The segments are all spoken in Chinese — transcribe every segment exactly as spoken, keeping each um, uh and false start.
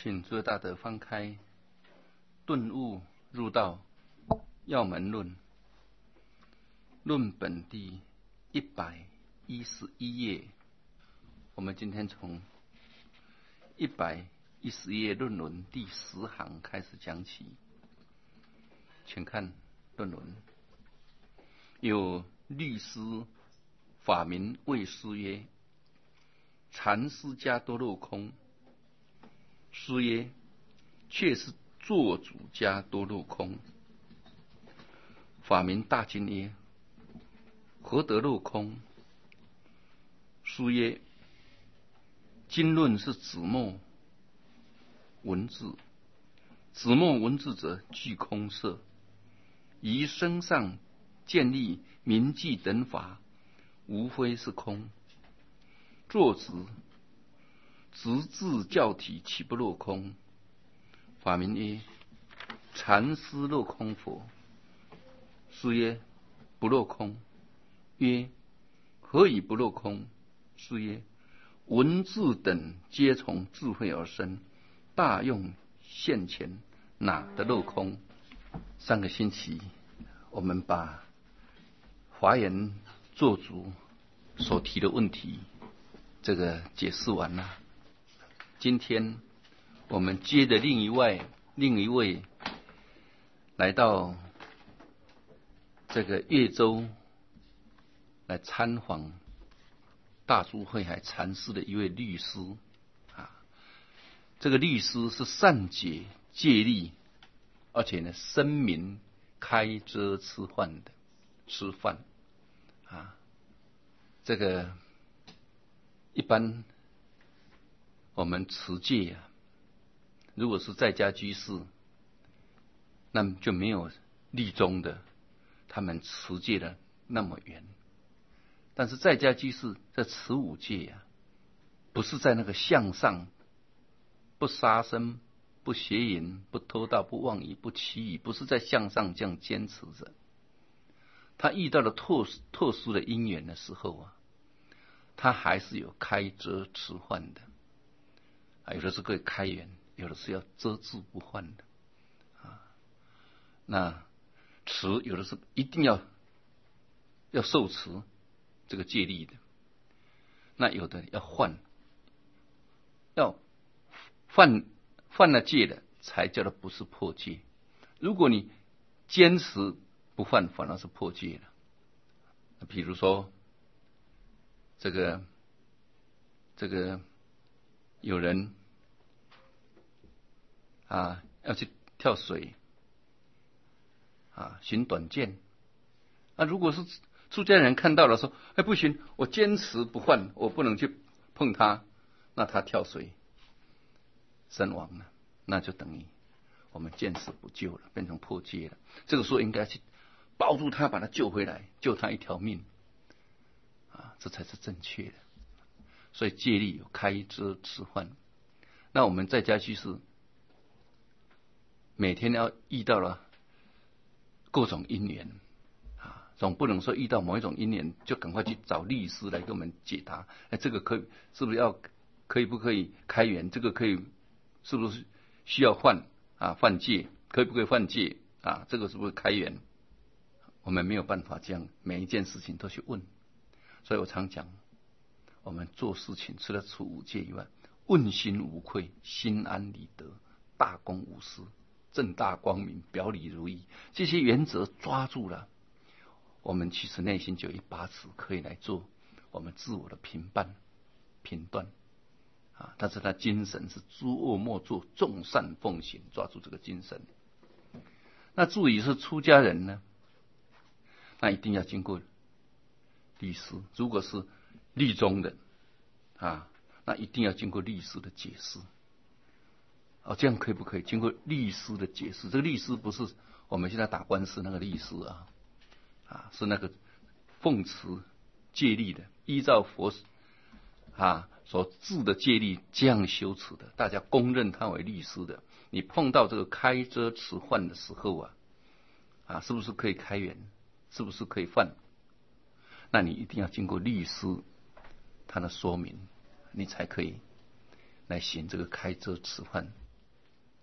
请诸位大德翻开《顿悟入道要门论》论本第一百一十一页。我们今天从一百一十页论文第十行开始讲起。请看论文：有律师法名谓师曰：禅师家多落空。师曰：却是做主家多落空。法名大经曰：何得落空？师曰：经论是子墨文字，子墨文字者具空色，于身上建立铭记等法，无非是空。作直直至教体，岂不落空？法名曰：禅师落空否？师曰：不落空。曰：何以不落空？师曰：文字等皆从智慧而生，大用现前，哪得落空？上个星期我们把华严做主所提的问题这个解释完了。今天我们接着另一位另一位来到这个越州来参访大珠慧海禅师的一位律师啊，这个律师是善解戒律，而且呢声名开遮吃饭的吃饭啊，这个一般我们持戒啊，如果是在家居士，那么就没有律宗的他们持戒的那么严。但是在家居士在持五戒啊，不是在那个向上，不杀生、不邪淫、不偷盗、不妄语、不欺语，不是在向上这样坚持着。他遇到了特特殊的因缘的时候啊，他还是有开遮持换的。有的是可以开源，有的是要遮住不换的啊。那持有的是一定要要受持这个戒律的，那有的要换，要犯犯了戒的才叫做不是破戒。如果你坚持不犯，反而是破戒了。比如说这个这个有人啊要去跳水啊，寻短见啊，如果是出家人看到了说，哎不行，我坚持不犯，我不能去碰他，那他跳水身亡了，那就等于我们见死不救了，变成破戒了。这个时候应该去抱住他，把他救回来，救他一条命啊，这才是正确的。所以戒律有开遮持换。那我们在家居士每天要遇到了各种因缘啊，总不能说遇到某一种因缘就赶快去找律师来给我们解答。哎，这个可以是不是要可以不可以开源？这个可以是不是需要犯啊犯戒？可以不可以犯戒啊？这个是不是开源？我们没有办法这样每一件事情都去问。所以我常讲，我们做事情除了除五戒以外，问心无愧，心安理得，大公无私，正大光明，表里如一，这些原则抓住了，我们其实内心就有一把尺可以来做我们自我的评判评断啊。但是他精神是诸恶莫作，众善奉行，抓住这个精神。那注意是出家人呢，那一定要经过律师，如果是律宗的啊，那一定要经过律师的解释。哦，这样可以不可以？经过律师的解释，这个律师不是我们现在打官司那个律师啊，啊，是那个奉持戒律的，依照佛啊所制的戒律这样修持的，大家公认他为律师的。你碰到这个开遮持换的时候啊，啊，是不是可以开源？是不是可以犯？那你一定要经过律师他的说明，你才可以来行这个开遮持换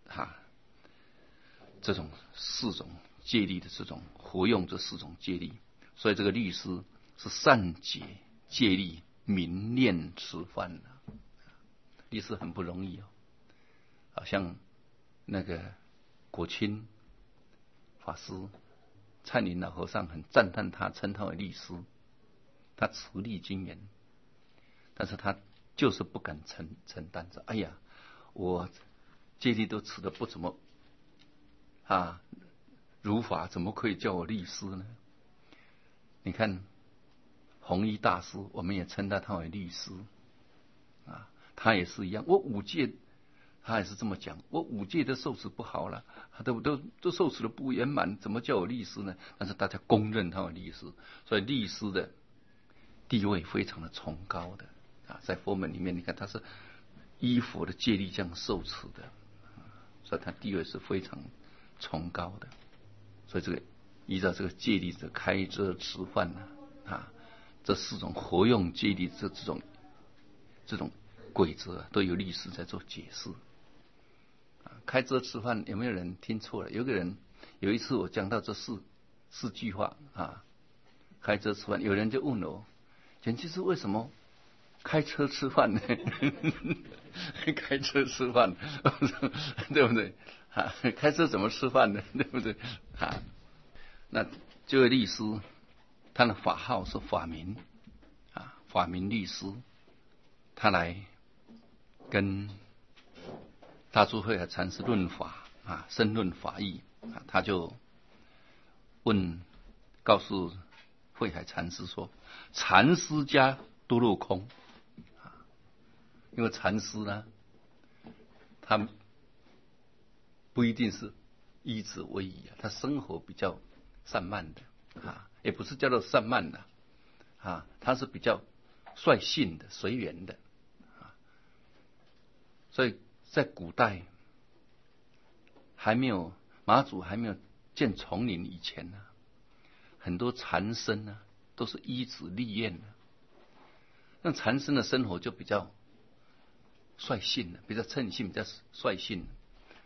哈、啊、这种四种戒律的这种活用这四种戒律，所以这个律师是善解戒律，明念吃饭啊。律师很不容易哦，好像那个果钦法师、灿林老和尚很赞叹他，称他为律师，他持力精严，但是他就是不敢承承担着。哎呀，我戒律都持的不怎么啊如法，怎么可以叫我律师呢？你看弘一大师，我们也称他他为律师啊，他也是一样。我五戒，他也是这么讲，我五戒都受持不好了，都都都受持的不圆满，怎么叫我律师呢？但是大家公认他为律师，所以律师的地位非常的崇高的啊，在佛门里面，你看他是依佛的戒律这样受持的，所以他地位是非常崇高的。所以这个依照这个戒律的开遮吃饭呢啊，这四种活用戒律这这种这种规则、啊、都有律师在做解释。啊，开遮吃饭有没有人听错了？有个人有一次我讲到这四四句话啊，开遮吃饭，有人就问我，简直是为什么开车吃饭呢？开车吃饭，对不对？啊，开车怎么吃饭呢？对不对？啊，那这位律师，他的法号是法明啊，法明律师，他来跟大珠慧海禅师论法啊，深论法义啊，他就问，告诉慧海禅师说，禅师家多落空啊，因为禅师呢，他不一定是依止为宜啊，他生活比较散漫的啊，也不是叫做散漫的啊，他是比较率性的、随缘的啊，所以在古代还没有马祖还没有建丛林以前呢、啊，很多禅僧呢、啊、都是依止立愿的，那禅僧的生活就比较率性的，比较称性，比较率性的。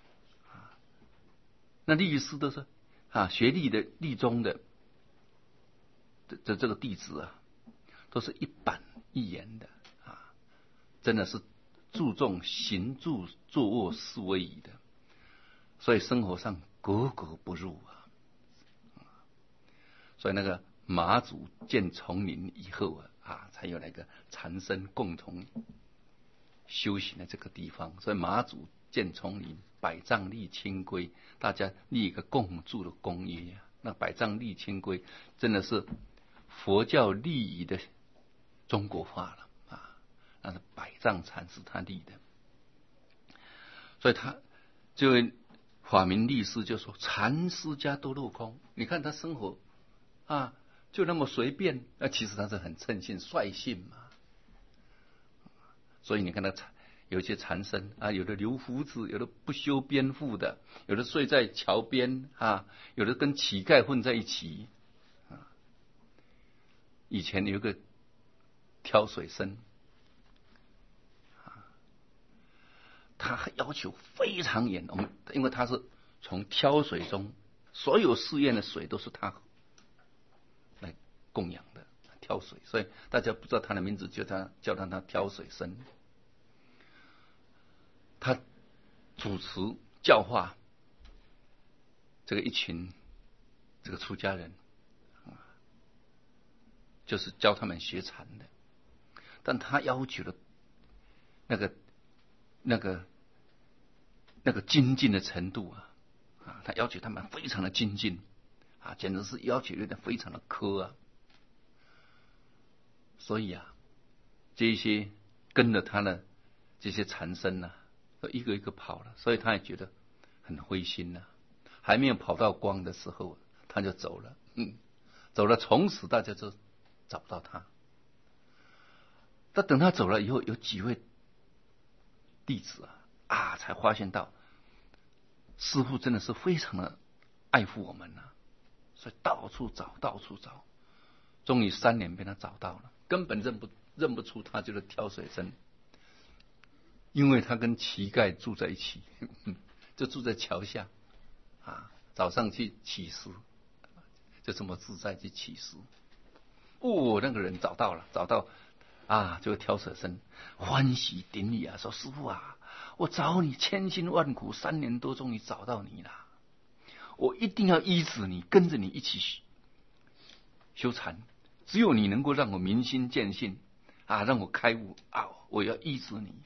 那律师都是啊，学历的律宗的这这个弟子啊，都是一板一眼的啊，真的是注重行住坐卧思维仪的，所以生活上格格不入啊。所以那个马祖建丛林以后啊，啊，才有那个禅僧共同修行的这个地方。所以马祖建丛林，百丈立清规，大家立一个共住的公约啊。那百丈立清规真的是佛教立仪的中国化了啊，那是百丈禅师他立的。所以他这位法明律师就说，禅师家都落空，你看他生活啊，就那么随便，那其实他是很称性率性嘛。所以你看他有一些禅僧啊，有的留胡子，有的不修边幅的，有的睡在桥边啊，有的跟乞丐混在一起啊。以前有一个挑水僧啊，他要求非常严，我们因为他是从挑水中，所有寺院的水都是他来供养的，挑水，所以大家不知道他的名字，就他叫他他挑水僧。他主持教化这个一群这个出家人，就是教他们学禅的，但他要求的那个那个那个精进的程度啊，啊，他要求他们非常的精进啊，简直是要求有点非常的苛啊。所以啊，这些跟着他的这些禅僧呢、啊，都一个一个跑了，所以他也觉得很灰心呐、啊。还没有跑到光的时候，他就走了。嗯，走了，从此大家就找不到他。但等他走了以后，有几位弟子啊啊，才发现到师父真的是非常的爱护我们呐、啊，所以到处找，到处找，终于三年被他找到了，根本认不认不出他就是挑水僧。因为他跟乞丐住在一起， 就住在桥下，啊，早上去乞食，就这么自在去乞食。哦，那个人找到了，找到啊，就挑舌声，欢喜顶礼啊，说师父啊，我找你千辛万苦，三年多终于找到你了，我一定要依止你，跟着你一起修禅，只有你能够让我明心见性啊，让我开悟啊，我要依止你。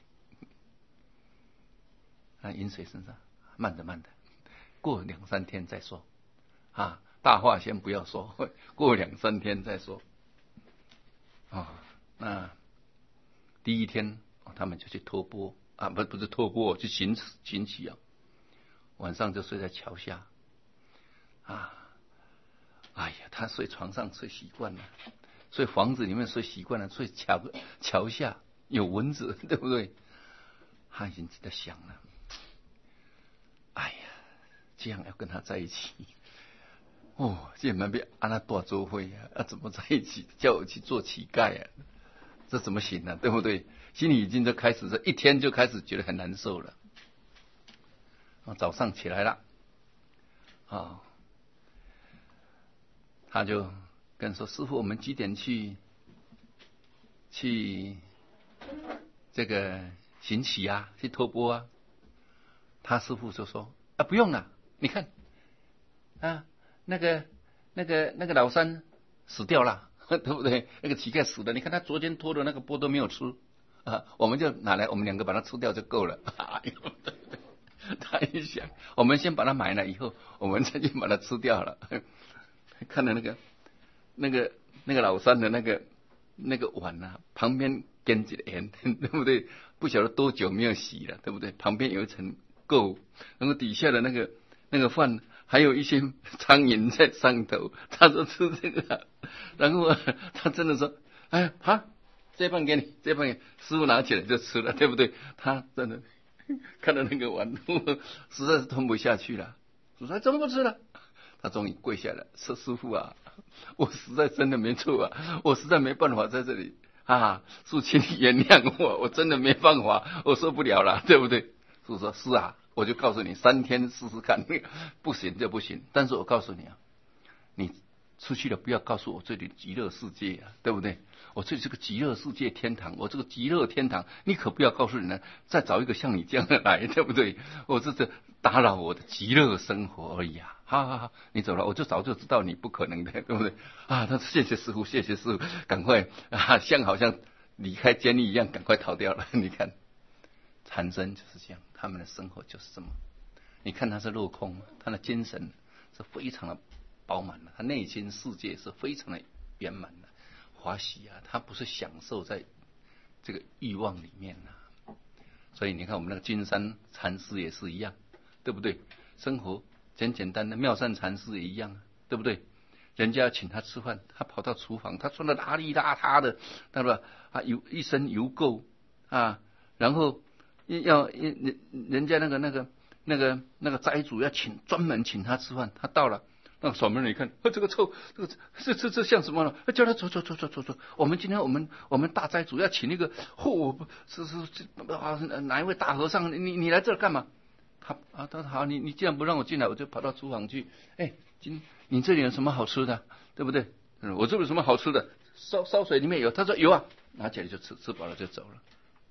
啊，饮水身上，慢的慢的，过两三天再说啊，大话先不要说，过两三天再说。啊，那第一天他们就去托钵啊，不不是托钵，去行行乞啊。晚上就睡在桥下啊，哎呀，他睡床上睡习惯了，睡房子里面睡习惯了，睡桥桥下有蚊子，对不对？他已经在想了，哎呀，这样要跟他在一起。哦，这蛮被安那大周会啊，要怎么在一起？叫我去做乞丐啊，这怎么行呢、啊？对不对？心里已经就开始这一天就开始觉得很难受了。啊，早上起来了，啊，他就跟说：“师父，我们几点去去这个行乞啊？去托钵啊？”他师父就说：“啊，不用了，你看啊。”那个、那个、那个老三死掉了，对不对？那个乞丐死了，你看他昨天拖的那个钵都没有吃啊，我们就拿来，我们两个把它吃掉就够了。哎呦，对对，他一想，我们先把它买了以后，我们再去把它吃掉了。看到那个、那个、那个老三的那个那个碗啊，旁边跟着盐，对不对？不晓得多久没有洗了，对不对？旁边有一层垢，然后底下的那个那个饭。还有一些苍蝇在上头，他说吃这个，然后他真的说：“哎，好，这饭给你，这饭给你。”师父拿起来就吃了，对不对？他真的看到那个碗，实在是吞不下去了。师父说：“怎么不吃了？”他终于跪下来说：“师父啊，我实在真的没错啊，我实在没办法在这里啊，叔请你原谅我，我真的没办法，我受不了了，对不对？”师父说：“是啊。”我就告诉你，三天试试看，不行就不行。但是我告诉你啊，你出去了不要告诉我这里极乐世界啊，对不对？我这里是个极乐世界天堂，我这个极乐天堂，你可不要告诉人家再找一个像你这样的来，对不对？我这是打扰我的极乐生活而已啊！好好好，你走了，我就早就知道你不可能的，对不对？啊，他谢谢师父，谢谢师父，赶快啊，像好像离开监狱一样，赶快逃掉了。你看。禅僧就是这样，他们的生活就是这么。你看他是落空，他的精神是非常的饱满的，他内心世界是非常的圆满的、欢喜啊。他不是享受在这个欲望里面啊。所以你看我们那个金山禅师也是一样，对不对？生活简简单单，妙善禅师也一样，对不对？人家要请他吃饭，他跑到厨房，他穿的邋里邋遢的，对吧？啊，油一身油垢啊，然后。要人人家那个那个那个那个斋主要请专门请他吃饭，他到了，那个守门人一看，啊，这个臭，这个这这这像什么了？叫他走走走走走走，我们今天我们我们大斋主要请那个，嚯、哦，是是啊，哪一位大和尚？你你来这儿干嘛？他啊，他说好，你你既然不让我进来，我就跑到厨房去。哎，今你这里有什么好吃的？对不对？嗯，我这里有什么好吃的？烧烧水里面有，他说有啊，拿起来就吃，吃饱了就走了。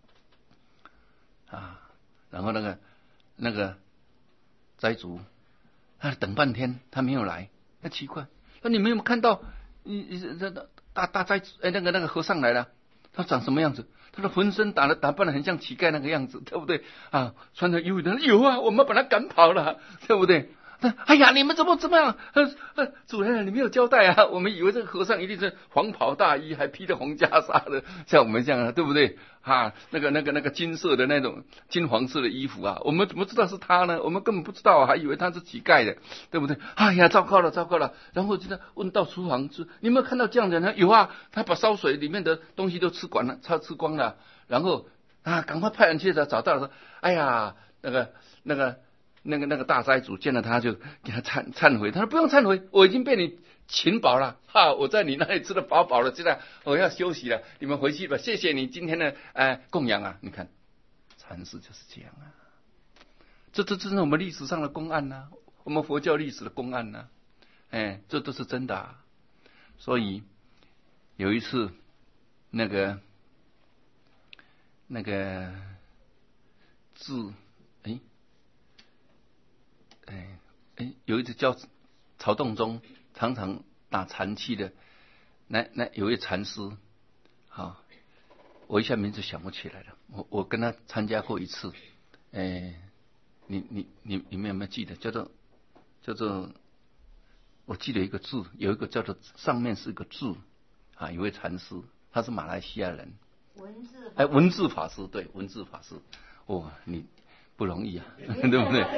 啊，然后那个那个斋主，他等半天他没有来，那奇怪，那你们有没有看到？你你这大大斋哎那个那个和尚来了，他长什么样子？他说浑身打了打扮的很像乞丐那个样子，对不对？啊，穿着优衣的有啊，我们把他赶跑了，对不对？哎呀，你们怎么这么样？呃呃，主人，你没有交代啊！我们以为这个和尚一定是黄袍大衣，还披着红袈裟的，像我们这样，对不对？啊，那个那个那个金色的那种金黄色的衣服啊，我们怎么知道是他呢？我们根本不知道啊，还以为他是乞丐的，对不对？哎呀，糟糕了，糟糕了！然后就在问到厨房吃，你有没有看到这样的人？有啊，他把烧水里面的东西都吃光了，他吃光了，然后啊，赶快派人去找到了，说，哎呀，那个那个。那个那个大斋主见了他就给他忏忏悔，他说不用忏悔，我已经被你请饱了哈，我在你那里吃的饱饱了，现在我要休息了，你们回去吧，谢谢你今天的呃供养啊！你看禅师就是这样啊， 这这这是我们历史上的公案呐、啊，我们佛教历史的公案呐、啊，哎，这都是真的啊。所以有一次，那个那个字，哎哎哎，有一次叫曹洞宗，常常打禅期的，那那有一位禅师，好，我一下名字想不起来了。我我跟他参加过一次，哎，你你你你们有没有记得？叫做叫做，我记得一个字，有一个叫做上面是一个字啊，有位禅师，他是马来西亚人， 文字哎，文字法师，对，文字法师，哦，你不容易啊，对不对？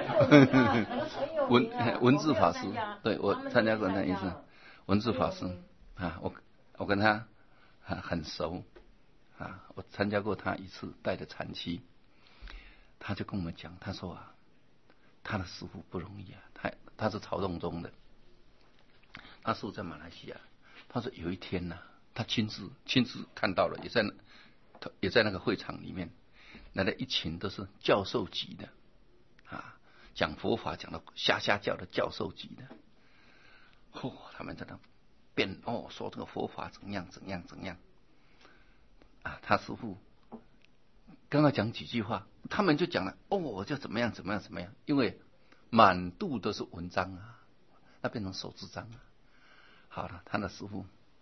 文文字法师，对我参加过那一次，文字法师啊，我我跟他啊很熟啊，我参加过他一次带的禅期，他就跟我们讲，他说啊，他的师父不容易啊，他他是曹洞宗的，他师父在马来西亚，他说有一天呢、啊，他亲自亲自看到了，也在也在那个会场里面，来了一群都是教授级的啊，讲佛法讲到下下教的教授级的，嚯、哦，他们在那辩哦，说这个佛法怎样怎样怎样啊，他师父刚刚讲几句话，他们就讲了哦，就怎么样怎么样怎么样，因为满肚都是文章啊，那变成手指章啊。好了，他的师父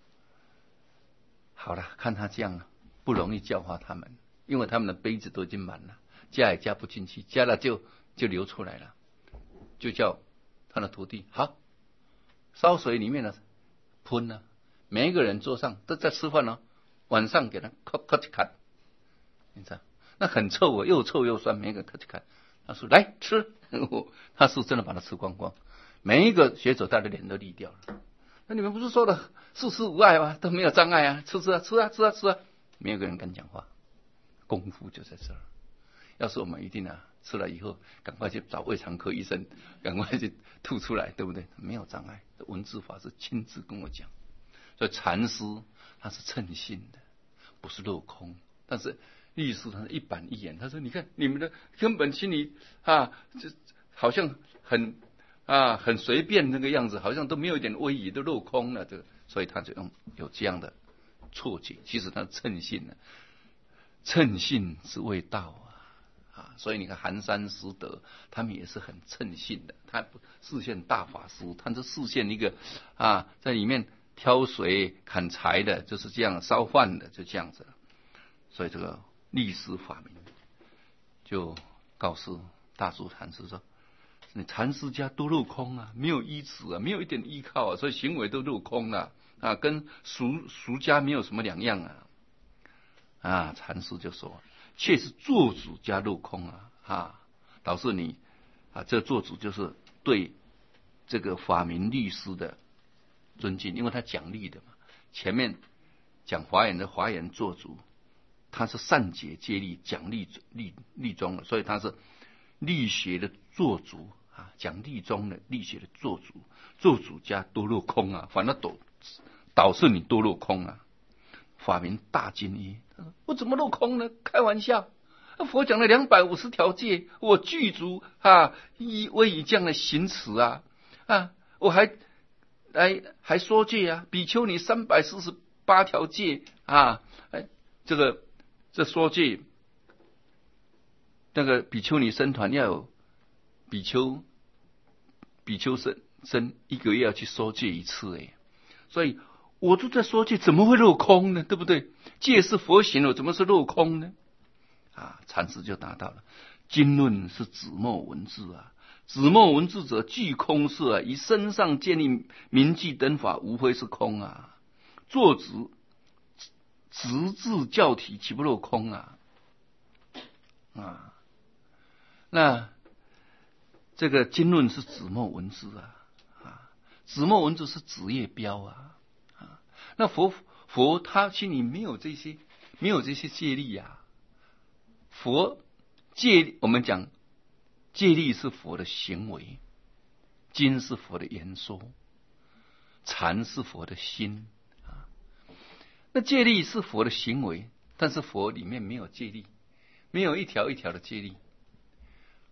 好了，看他这样不容易教化他们，因为他们的杯子都已经满了，加也加不进去，加了就就流出来了，就叫他的徒弟好烧水里面的喷了，每一个人桌上都在吃饭哦，晚上给他咔咔去看，你知道那很臭啊，又臭又酸，每一个咔去看，他说来吃，他是真的把它吃光光，每一个学者他的脸都绿掉了。那你们不是说了四吃无碍吗？都没有障碍啊，吃吃啊吃啊吃啊吃啊，没有个人敢讲话，功夫就在这儿。要是我们一定啊吃了以后，赶快去找胃肠科医生，赶快去吐出来，对不对？没有障碍。文字法师亲自跟我讲，所以禅师他是称性的，不是落空。但是律师他是一板一眼，他说：“你看你们的根本心里啊，就好像很。”啊，很随便那个样子，好像都没有一点威仪，都落空了。这个，所以他就用有这样的错觉。其实他称性呢，称性是为道啊啊！所以你看寒山拾得，他们也是很称性的。他示现大法师，他是示现一个啊，在里面挑水砍柴的，就是这样烧饭的，就这样子了。所以这个历史法名就告诉大珠禅师说。你禅师家都落空啊，没有依止啊，没有一点依靠啊，所以行为都落空了 啊, 啊，跟俗俗家没有什么两样啊。啊，禅师就说，却是做主家落空啊啊，导致你啊，这做主就是对这个法明律师的尊敬，因为他讲律的嘛。前面讲华严的华严做主，他是善解戒律，讲律律律宗的，所以他是律学的做主。啊，讲律宗的律学的做主，做主家多落空啊，反正导导致你多落空啊。法明大惊曰：我怎么落空呢？开玩笑，佛讲了两百五十条戒，我具足啊，以为以这样的行持啊啊，我还来还说戒啊，比丘尼三百四十八条戒啊，哎，这个这说戒，那个比丘尼僧团要有。比丘，比丘僧僧一个月要去收戒一次哎，所以我都在说戒，怎么会落空呢？对不对？戒是佛行了，怎么是落空呢？啊，禅师就答到了：经论是子墨文字啊，子墨文字者具空色啊，以身上建立铭记等法，无非是空啊。作直直字教体，岂不落空啊？啊，那。这个经论是子墨文字啊，啊，子墨文字是子业标啊，啊，那佛佛他心里没有这些，没有这些戒律啊。佛戒，我们讲戒律是佛的行为，经是佛的言说，禅是佛的心啊。那戒律是佛的行为，但是佛里面没有戒律，没有一条一条的戒律。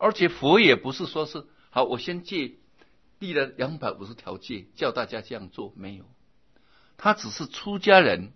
而且佛也不是说是好，我先戒立了两百五十条戒，叫大家这样做，没有。他只是出家人，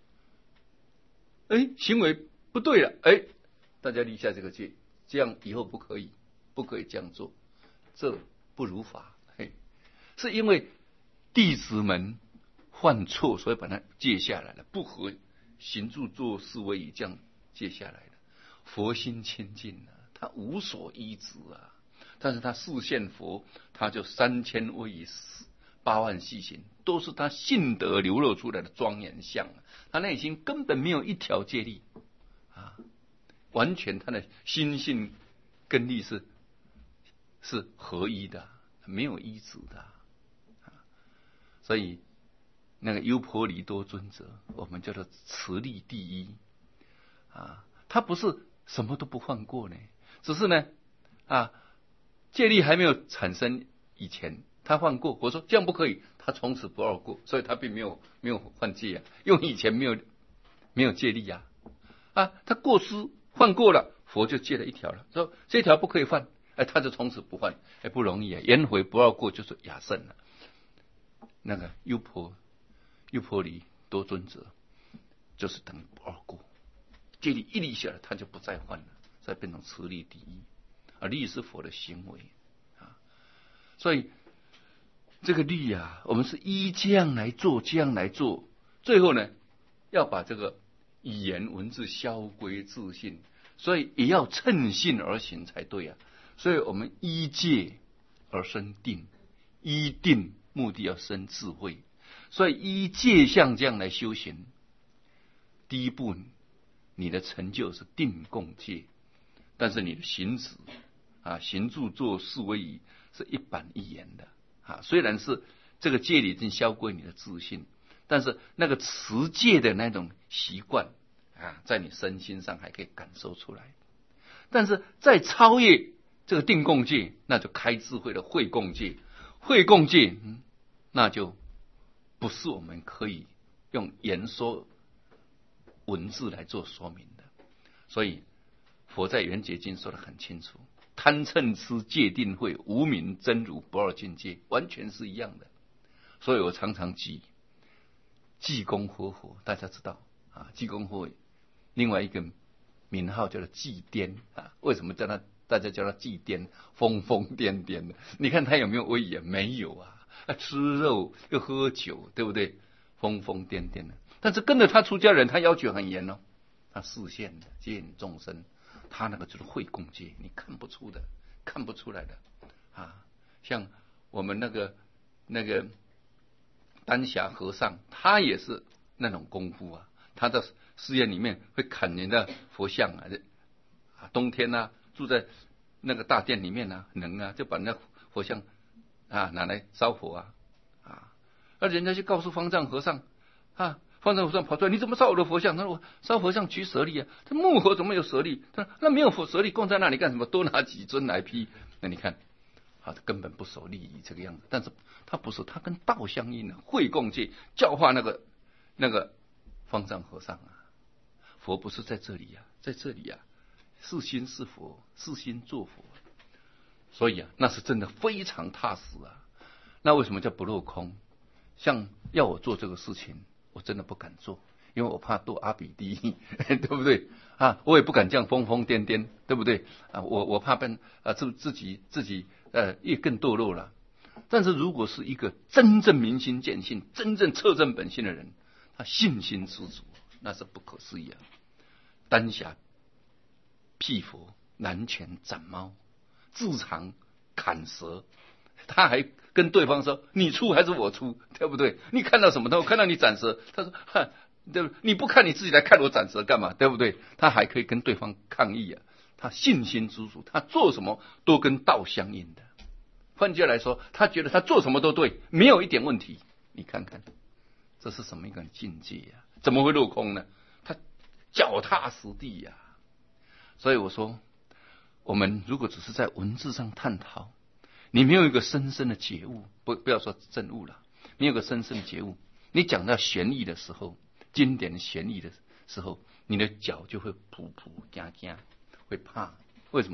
哎，行为不对了，哎，大家立下这个戒，这样以后不可以，不可以这样做，这不如法。嘿，是因为弟子们犯错，所以把它戒下来了，不合行住坐思维仪这样戒下来了。佛心清净了，他无所依止啊。但是他示现佛，他就三千威仪八万细行，都是他性德流露出来的庄严相。他内心根本没有一条戒律啊，完全他的心性跟力是是合一的，没有依止的。啊、所以那个优婆离多尊者，我们叫做持力第一啊，他不是什么都不犯过呢，只是呢啊。戒律还没有产生以前，他犯过，我说这样不可以，他从此不二过，所以他并没有没有犯戒啊，因为以前没有没有戒律啊，啊，他过失犯过了，佛就戒了一条了，说这条不可以犯，哎，他就从此不犯，哎，不容易啊，颜回不二过就是雅圣了。那个优婆优婆离多尊者，就是等于不二过，戒律一立下来，他就不再犯了，再变成持力第一。啊，律是佛的行为啊，所以这个律啊，我们是依这样来做，这样来做，最后呢，要把这个语言文字消归自性，所以也要趁性而行才对啊。所以我们依戒而生定，依定目的要生智慧，所以依戒相这样来修行，第一步你的成就是定共戒，但是你的行止啊，行住坐思维仪是一板一眼的啊。虽然是这个戒理已经消归你的自信，但是那个持戒的那种习惯啊，在你身心上还可以感受出来。但是在超越这个定共戒，那就开智慧的慧共戒。慧共戒，嗯，那就不是我们可以用言说文字来做说明的。所以佛在圆觉经说得很清楚，贪嗔痴戒定慧，无明真如不二境界，完全是一样的。所以我常常举济公活佛，大家知道啊，济公活另外一个名号叫做济癫啊。为什么叫他大家叫他济癫？疯疯癫癫的。你看他有没有威严？没有啊，啊吃肉又喝酒，对不对？疯疯癫癫的。但是跟着他出家人，他要求很严哦，他示现的接引众生。他那个就是慧共戒，你看不出的，看不出来的啊。像我们那个那个丹霞和尚，他也是那种功夫啊。他的寺院里面会砍人的佛像啊，啊，冬天啊，住在那个大殿里面啊，能啊，就把那佛像啊拿来烧火啊啊。而人家就告诉方丈和尚啊。方丈和尚跑出来，你怎么烧我的佛像？他说我烧佛像取舍利啊。他木盒怎么有舍利？他说那没有舍利供在那里干什么？多拿几尊来批。那你看，啊，他根本不守利益这个样子。但是他不是，他跟道相应啊，慧共戒教化那个那个方丈和尚啊。佛不是在这里啊，在这里啊，是心是佛，是心做佛。所以啊，那是真的非常踏实啊。那为什么叫不落空？像要我做这个事情，我真的不敢做，因为我怕堕阿比低，对不对啊？我也不敢这样疯疯癫癫，对不对啊？我我怕被啊自自己自己呃也更堕落了。但是如果是一个真正明心见性、真正彻证本性的人，他信心十足，那是不可思议啊！丹霞辟佛，南拳斩猫，自长砍蛇，他还跟对方说你出还是我出，对不对？你看到什么？他我看到你斩蛇，他说哈，对不对？你不看你自己来看我斩蛇干嘛？对不对？他还可以跟对方抗议啊，他信心十足，他做什么都跟道相应的。换句话来说，他觉得他做什么都对，没有一点问题。你看看这是什么一个境界呀、啊？怎么会落空呢？他脚踏实地呀、啊。所以我说，我们如果只是在文字上探讨，你没有一个深深的觉悟，不不要说证悟了，你有个深深的觉悟，你讲到玄义的时候，经典的玄义的时候，你的脚就会扑扑惊惊，会怕。为什么？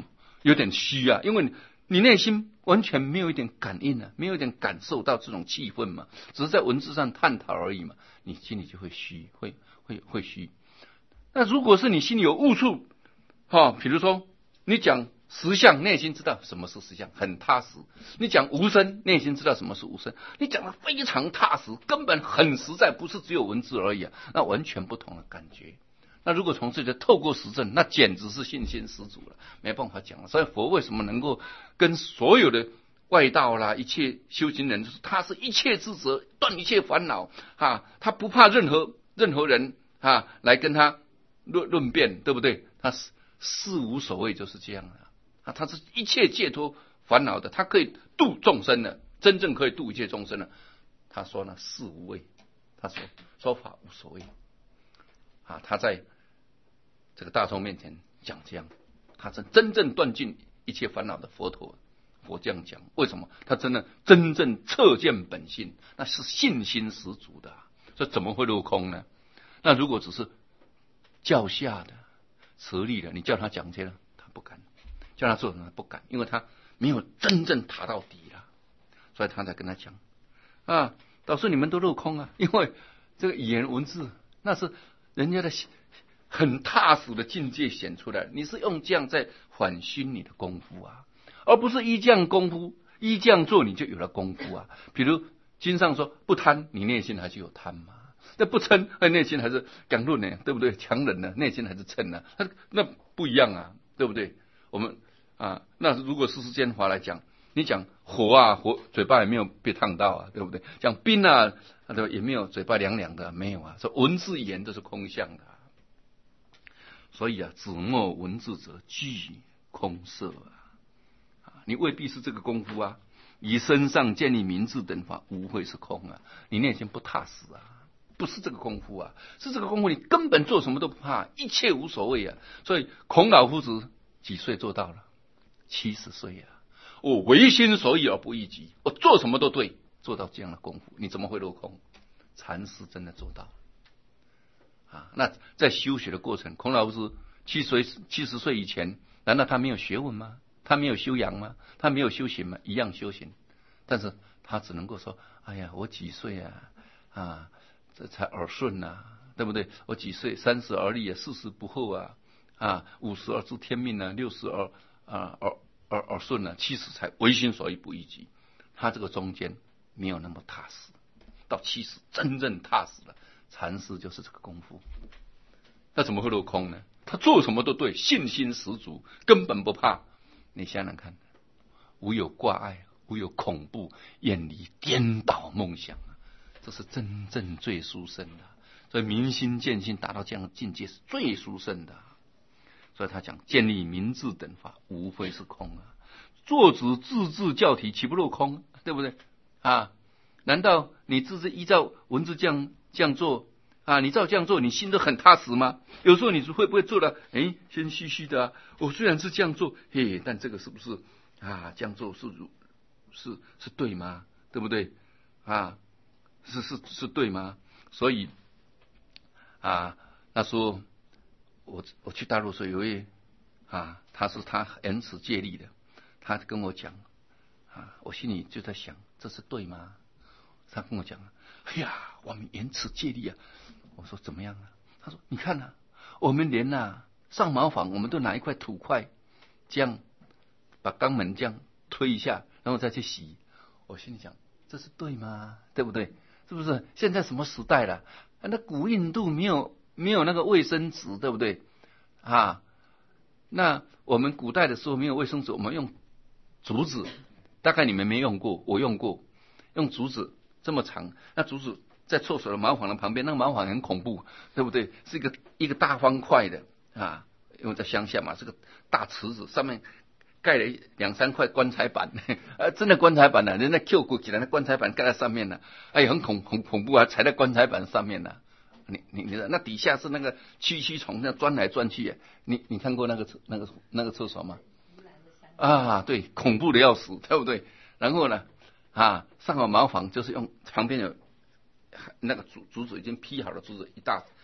有点虚啊，因为你你内心完全没有一点感应啊，没有一点感受到这种气氛嘛，只是在文字上探讨而已嘛，你心里就会虚，会会会虚。那如果是你心里有悟处，哈、哦，比如说你讲实相，内心知道什么是实相，很踏实；你讲无声，内心知道什么是无声。你讲的非常踏实，根本很实在，不是只有文字而已啊，那完全不同的感觉。那如果从这里透过实证，那简直是信心十足了，没办法讲了。所以佛为什么能够跟所有的外道啦、一切修行人，就是他是一切智者，断一切烦恼啊，他不怕任何任何人啊来跟他论论辩，对不对？他是事无所谓，就是这样的啊，他是一切解脱烦恼的，他可以度众生的，真正可以度一切众生的。他说呢，事无畏，他说说法无所谓啊，他在这个大众面前讲这样，他是真正断尽一切烦恼的佛陀。佛这样讲，为什么？他真的真正彻见本性，那是信心十足的、啊，这怎么会落空呢？那如果只是教下的、持力的，你叫他讲这个，他不敢；叫他做什么，他不敢，因为他没有真正踏到底了，所以他才跟他讲啊，导师你们都落空啊，因为这个语言文字那是人家的很踏实的境界显出来，你是用这样在反熏你的功夫啊，而不是依这样功夫，依这样做你就有了功夫啊。比如经上说不贪，你内心还是有贪嘛？那不嗔，那内心还是讲论呢，对不对？强忍呢，内心还是嗔呢，那不一样啊，对不对？我们啊，那如果是世间法来讲，你讲火啊，火嘴巴也没有被烫到啊，对不对？讲冰啊，对吧？也没有嘴巴凉凉的，没有啊。所以文字言都是空相的、啊，所以啊，子墨文字者具空色啊，你未必是这个功夫啊。以身上建立名字等法，无会是空啊，你内心不踏实啊。不是这个功夫啊，是这个功夫，你根本做什么都不怕，一切无所谓啊。所以孔老夫子几岁做到了？七十岁啊！我唯心所欲而不逾矩，我做什么都对，做到这样的功夫，你怎么会落空？禅师真的做到啊！那在修学的过程，孔老夫子七岁七十岁以前，难道他没有学问吗？他没有修养吗？他没有修行吗？一样修行，但是他只能够说：哎呀，我几岁啊？啊！这才耳顺呐、啊，对不对？我几岁？三十而立啊，四十不惑啊，啊，五十而知天命啊，六十而啊耳耳耳顺啊，七十才唯心所欲不逾矩。他这个中间没有那么踏实，到七十真正踏实了。禅师就是这个功夫，那怎么会落空呢？他做什么都对，信心十足，根本不怕。你想想看，无有挂碍，无有恐怖，远离颠倒梦想。这是真正最殊胜的，所以明心见性达到这样的境界是最殊胜的。所以他讲建立明智等法，无非是空啊。作子字字教体，岂不落空？对不对啊？难道你字字依照文字这样这样做啊？你照这样做，你心都很踏实吗？有时候你会不会做了？哎，先虚虚的啊。我虽然是这样做，嘿，但这个是不是啊？这样做是是是对吗？对不对啊？是是是对吗？所以啊，那时候我我去大陆时候，有一位啊，他是他言辞戒律的，他跟我讲啊，我心里就在想，这是对吗？他跟我讲，哎呀，我们言辞戒律啊。我说怎么样啊？他说你看啊，我们连啊上茅房，我们都拿一块土块，这样把肛门这样推一下，然后再去洗。我心里想，这是对吗？对不对？是不是现在什么时代了？那古印度没有没有那个卫生纸，对不对啊？那我们古代的时候没有卫生纸，我们用竹子，大概你们没用过，我用过，用竹子这么长，那竹子在厕所的茅房的旁边，那个茅房很恐怖，对不对？是一个一个大方块的啊，因为在乡下嘛，是个大池子，上面盖了两三块棺材板，呃，真的棺材板呢、啊，人家 Q 过起来，那棺材板盖在上面呢、啊，哎，很恐很恐怖啊，踩在棺材板上面呢、啊。你你你那底下是那个蛆蛆虫，那钻来钻去，你你看过那个那个那个厕所吗？啊，对，恐怖的要死，对不对？然后呢，啊，上好茅房就是用旁边有那个竹竹子已经劈好了竹子一大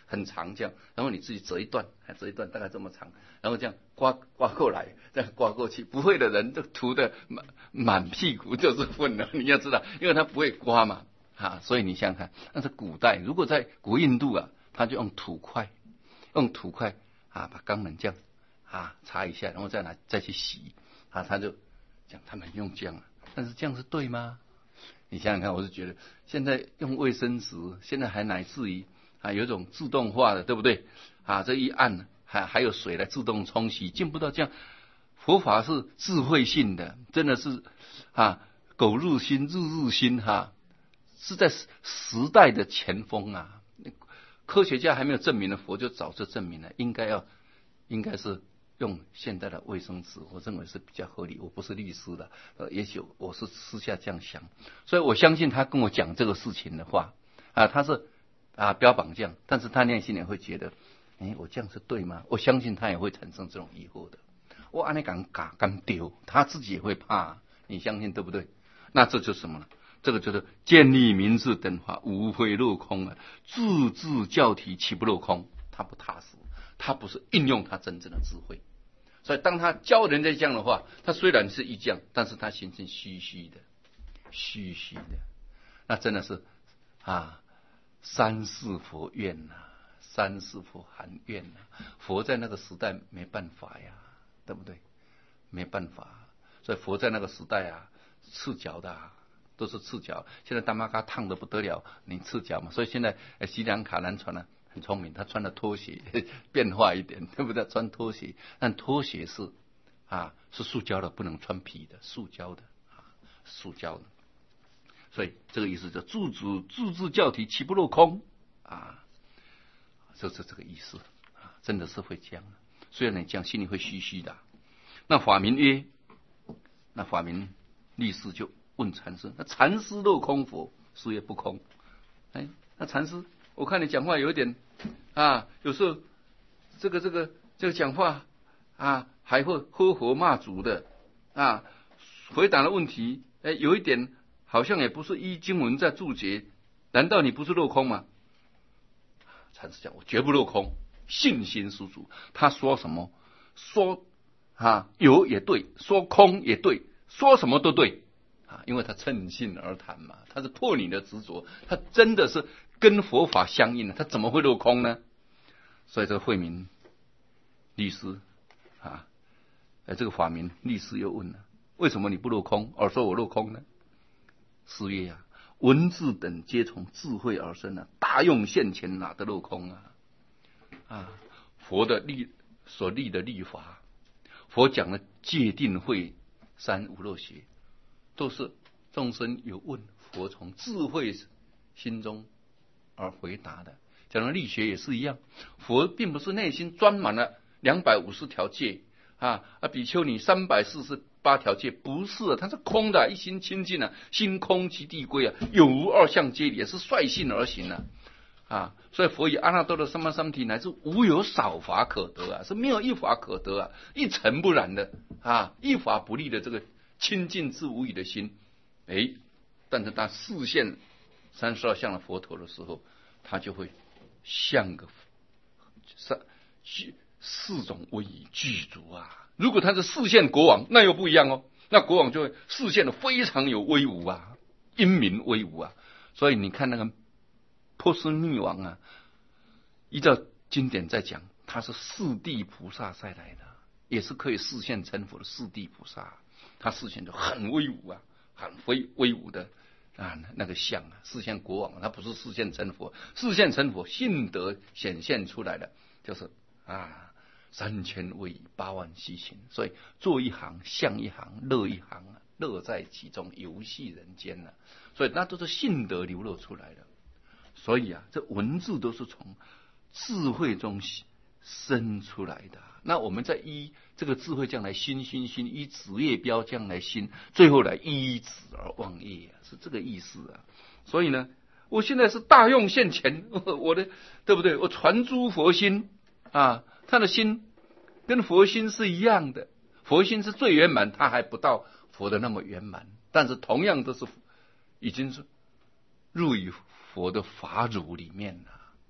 很长这样，然后你自己折一段，折一段大概这么长，然后这样刮刮过来，这样刮过去。不会的人就涂的满满屁股就是粪了，你要知道，因为他不会刮嘛，啊，所以你想想看，那是古代，如果在古印度啊，他就用土块，用土块啊把肛门这样啊擦一下，然后再拿再去洗啊，他就讲他们用这样，但是这样是对吗？你想想看，我是觉得现在用卫生纸，现在还乃至于啊有一种自动化的，对不对？啊，这一按还还有水来自动冲洗，进步到这样。佛法是智慧性的，真的是啊苟入心，日日新哈、啊，是在时代的前锋啊。科学家还没有证明的，佛就早就证明了，应该要应该是。用现代的卫生纸，我认为是比较合理。我不是律师的，呃，也许我是私下这样想，所以我相信他跟我讲这个事情的话，啊，他是啊标榜这样，但是他内心也会觉得，哎，我这样是对吗？我相信他也会产生这种疑惑的。我按你敢嘎敢丢，他自己也会怕，你相信对不对？那这就是什么呢？这个就是建立明智等法，无非落空啊，字字教体岂不落空？他不踏实，他不是运用他真正的智慧。所以当他教人家这样的话，他虽然是一将，但是他心情虚虚的，虚虚的，那真的是啊，三世佛怨呐、啊，三世佛含怨呐、啊。佛在那个时代没办法呀，对不对？没办法，所以佛在那个时代啊，赤脚的、啊，都是赤脚。现在大妈嘎烫的不得了，你赤脚嘛，所以现在西凉卡南传呢。很聪明，他穿的拖鞋变化一点，对不对？穿拖鞋，但拖鞋是啊是塑胶的，不能穿皮的，塑胶的啊，塑胶的。所以这个意思叫自主自治教体岂不落空啊？就是这个意思啊，真的是会这样。虽然你这样，心里会虚虚的。那法明曰，那法明律师就问禅师：那禅师落空否？师曰不空。哎，那禅师。我看你讲话有一点啊，有时候这个这个这个讲话啊，还会呵呵骂祖的啊，回答的问题，哎，有一点好像也不是依经文在注解，难道你不是落空吗？禅师讲，我绝不落空，信心十足。他说什么，说啊有也对，说空也对，说什么都对啊，因为他趁性而谈嘛，他是破你的执着，他真的是。跟佛法相应的，他怎么会落空呢？所以这个慧明律师啊，呃，这个法明律师又问了：为什么你不落空，而说我落空呢？师曰啊，文字等皆从智慧而生啊，大用现前，哪得落空啊？啊，佛的律所立的律法，佛讲的戒定慧三无漏学，都是众生有问，佛从智慧心中。而回答的，讲的力学也是一样，佛并不是内心装满了两百五十条戒啊啊，比丘尼三百四十八条戒，不是，它是空的，一心清净啊，心空即地归啊，有无二相皆离，是率性而行啊啊，所以佛以阿耨多罗三藐三菩提乃至无有少法可得啊，是没有一法可得啊，一尘不染的啊，一法不立的这个清净自无语的心，哎，但是当视线三十二相的佛陀的时候，他就会像个四四种威仪具足啊。如果他是视线国王，那又不一样哦。那国王就会视线的非常有威武啊，英明威武啊。所以你看那个波斯匿王啊，依照经典在讲，他是四地菩萨再来的，也是可以视线成佛的四地菩萨。他视线就很威武啊，很威威武的。啊，那个相啊，视线国王，他不是视线成佛，视线成佛，性德显现出来的，就是啊，三千威仪，八万细行，所以做一行，像一行，乐一行啊，乐在其中，游戏人间啊，所以那都是性德流露出来的。所以啊，这文字都是从智慧中生出来的。那我们再依这个智慧将来心心心，依子业标将来心，最后来依子而忘业啊，是这个意思啊。所以呢，我现在是大用现前，我的对不对？我传诸佛心啊，他的心跟佛心是一样的，佛心是最圆满，他还不到佛的那么圆满，但是同样都是已经是入于佛的法乳里面了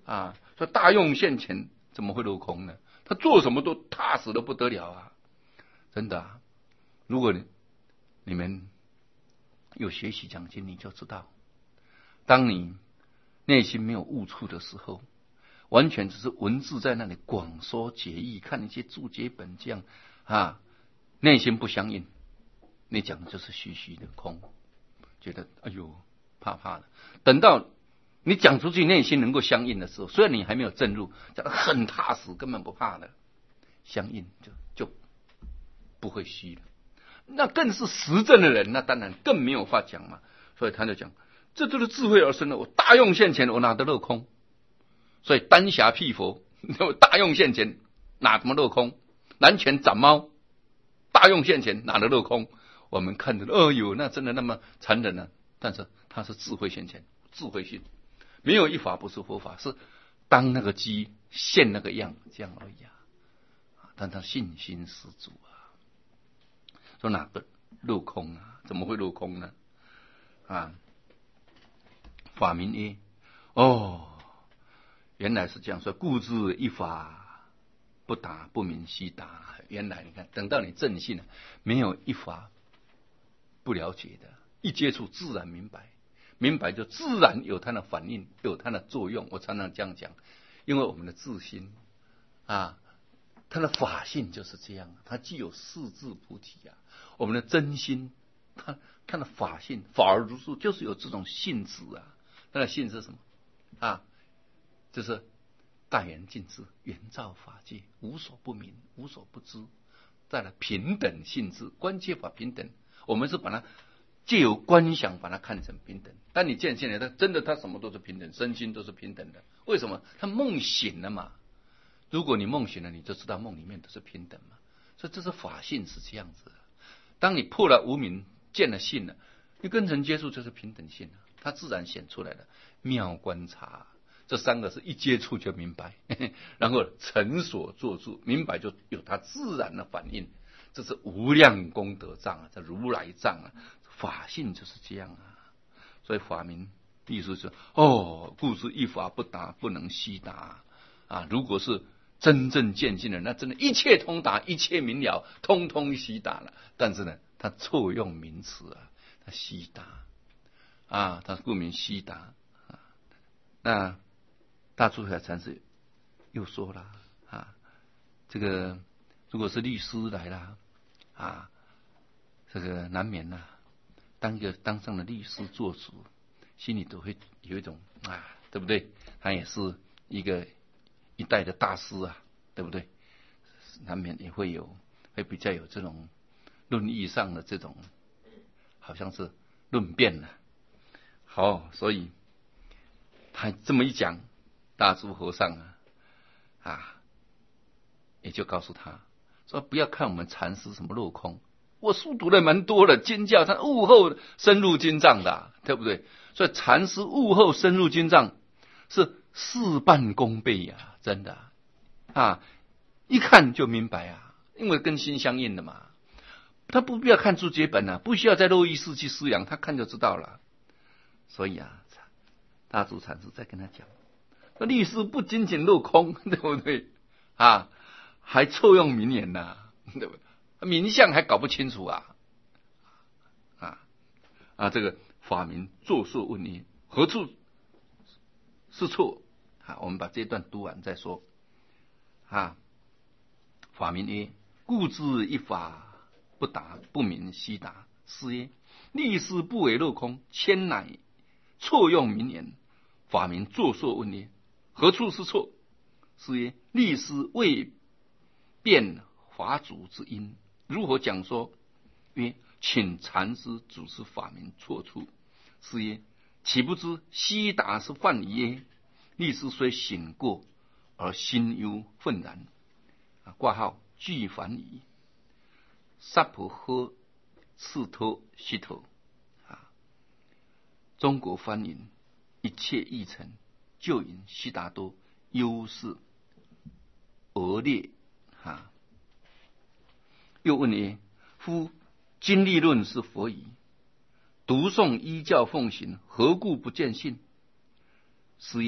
啊，说大用现前怎么会落空呢？他做什么都踏实的不得了啊！真的啊，如果你你们有学习讲经，你就知道，当你内心没有悟处的时候，完全只是文字在那里广说解义，看一些注解本这样啊，内心不相应，你讲的就是虚虚的空，觉得哎呦怕怕的。等到你讲出去内心能够相应的时候，虽然你还没有证入，讲得很踏实，根本不怕的，相应就就不会虚了。那更是实证的人，那当然更没有话讲嘛。所以他就讲，这就是智慧而生的。我大用现前，我哪得落空？所以丹霞辟佛，大用现前，哪怎么落空？南拳斩猫，大用现前，哪得落空？我们看着，哦呦，那真的那么残忍呢？但是他是智慧现前，智慧性，没有一法不是佛法，是当那个机现那个样，这样而已啊。但他信心十足啊，说哪个落空啊？怎么会落空呢？啊，法明曰：哦，原来是这样说。故知一法不达，不明悉达。原来你看，等到你正信了，没有一法不了解的，一接触自然明白，明白就自然有它的反应，有它的作用。我常常这样讲，因为我们的自心啊，它的法性就是这样，它既有四智菩提啊。我们的真心，它它的法性，法而如是，就是有这种性质啊。它的性是什么啊？就是大圆净智，圆照法界，无所不明，无所不知。再来平等性质，观切法平等，我们是把它借由观想把它看成平等。但你见现来，它真的它什么都是平等，身心都是平等的。为什么？它梦醒了嘛。如果你梦醒了，你就知道梦里面都是平等嘛。所以这是法性是这样子的。当你破了无明，见了性了，你跟人接触就是平等性了，它自然显出来了。妙观察，这三个是一接触就明白，呵呵，然后成所作住，明白就有它自然的反应。这是无量功德藏啊，这如来藏啊，法性就是这样啊。所以法明意思是哦，故知一法不达，不能悉达啊。如果是真正见性的，那真的一切通达，一切明了，通通悉达了。但是呢，它错用名词啊，它悉达啊，它故名悉达啊。那大珠海禅师又说了啊，这个如果是律师来了啊，这个难免呐、啊，当一个当上了律师做主，心里都会有一种啊，对不对？他也是一个一代的大师啊，对不对？难免也会有，会比较有这种论义上的这种，好像是论辩了。好，所以他这么一讲，大珠和尚啊，啊，也就告诉他说，不要看我们禅师什么落空，我书读的蛮多的，经教他悟后深入经藏的、啊，对不对？所以禅师悟后深入经藏是事半功倍呀、啊，真的啊，一看就明白啊，因为跟心相应的嘛。他不必要看注解本啊，不需要在漏意识去思量，他看就知道了。所以啊，大珠禅师在跟他讲，那律师不仅仅落空，对不对啊？还错用名言呐、啊，对不对？名相还搞不清楚啊！啊啊！这个法明作说问你何处是错？啊，我们把这段读完再说。啊，法明曰：故知一法不达，不明悉达。是曰：律师不为落空，谦乃错用名言。法明作说问曰：何处是错？是曰：律师未辨法主之因，如何讲说？曰：请禅师主持法明错处。是曰：岂不知悉达是犯疑耶？律师虽醒过，而心忧愤然。挂号具凡疑，萨婆诃刺托悉头啊。中国翻译一切译成，就引悉达多优势恶劣啊。又问曰：夫经历论是佛疑，读诵依教奉行，何故不见性？是曰：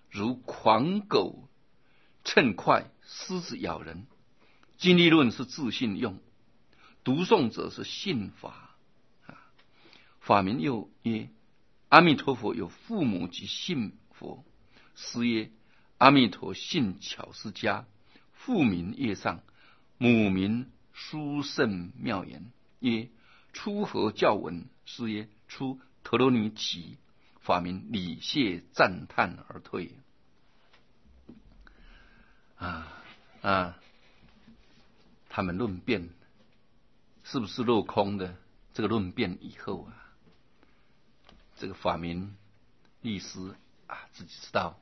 如狂狗趁快，狮子咬人。经历论是自信用，读诵者是信法。法名又曰：阿弥陀佛有父母及信佛。师曰：阿弥陀信巧思家，父名业上，母名殊胜妙言。曰：出何教闻？师曰：出陀罗尼集。法名礼谢赞叹而退。啊啊！他们论辩是不是落空的？这个论辩以后啊，这个法名律师啊自己知道，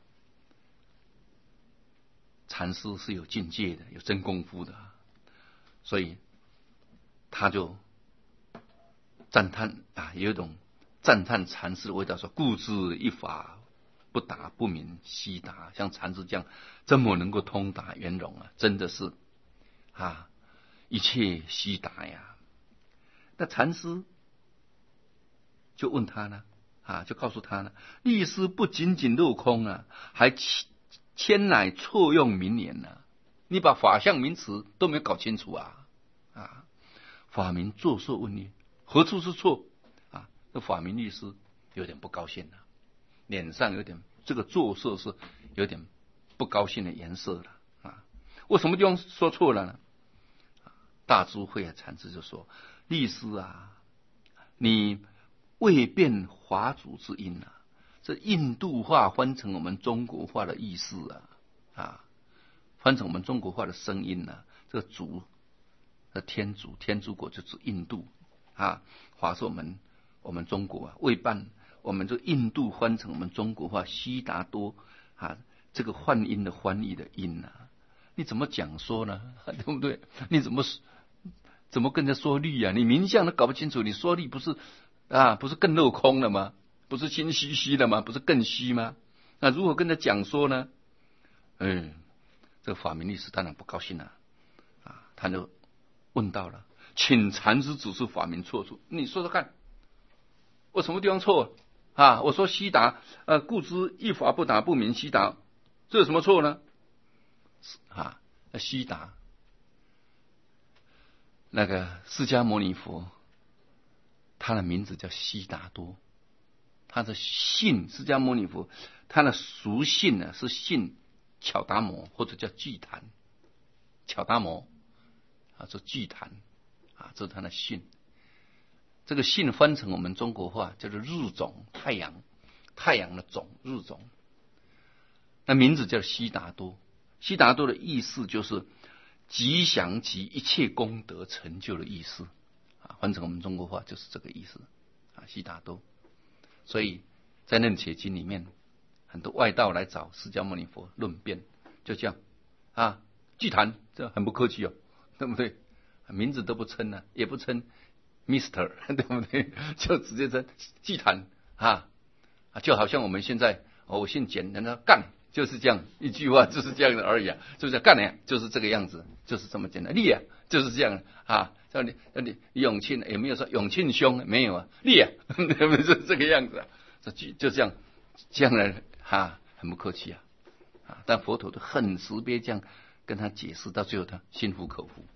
禅师是有境界的，有真功夫的，所以他就赞叹啊，有一种赞叹禅师的味道，说故知一法不达不明悉达，像禅师这样这么能够通达圆融啊，真的是啊一切悉达呀。那禅师就问他呢，啊，就告诉他呢，律师不仅仅落空啊，还谦乃错用名言呢、啊。你把法相名词都没有搞清楚啊！啊，法名作错问你何处是错啊？那法名律师有点不高兴了，脸上有点这个作色是有点不高兴的颜色了啊！我什么地方说错了呢？大智慧啊，禅师就说：律师啊，你未辨华祖之音啊，这印度话翻成我们中国话的意思啊，啊，翻成我们中国话的声音啊，这个祖的天竺，天竺国就指印度啊，华是我们我们中国啊，未办我们这印度翻成我们中国话，悉达多啊，这个换音的翻译的音啊，你怎么讲说呢？对不对？你怎么怎么跟人家说律啊？你名相都搞不清楚，你说律不是啊，不是更镂空了吗？不是心虚虚了吗？不是更虚吗？那如何跟他讲说呢？嗯，这个法名律师当然不高兴了啊，他就问到了，请禅师指示法名错处。你说说看，我什么地方错啊？我说悉达，呃，故知一法不达不明悉达，这有什么错呢？啊，悉达。那个释迦牟尼佛，他的名字叫悉达多，他的姓释迦牟尼佛，他的俗姓呢是姓巧达摩或者叫具坛，巧达摩啊，这具坛啊，这是他的姓。这个姓翻成我们中国话叫做日种，太阳，太阳的种，日种。那名字叫悉达多，悉达多的意思就是吉祥及一切功德成就的意思啊，翻成我们中国话就是这个意思啊，悉达多。所以在《楞伽经》里面，很多外道来找释迦牟尼佛论辩，就这样啊，具坛，这很不客气哦，对不对？名字都不称呢、啊，也不称 Mister， 对不对？就直接称具坛啊，就好像我们现在、哦、我姓简，人家干。就是这样一句话，就是这样的而已啊，是不是？干呢，就是这个样子，就是这么简单。力啊，就是这样啊。叫你，叫你永庆有没有说永庆兄？没有啊，力啊，是这个样子啊。这就就这样，这样的哈、啊，很不客气啊啊！但佛陀都很慈悲，这样跟他解释，到最后他心服口服。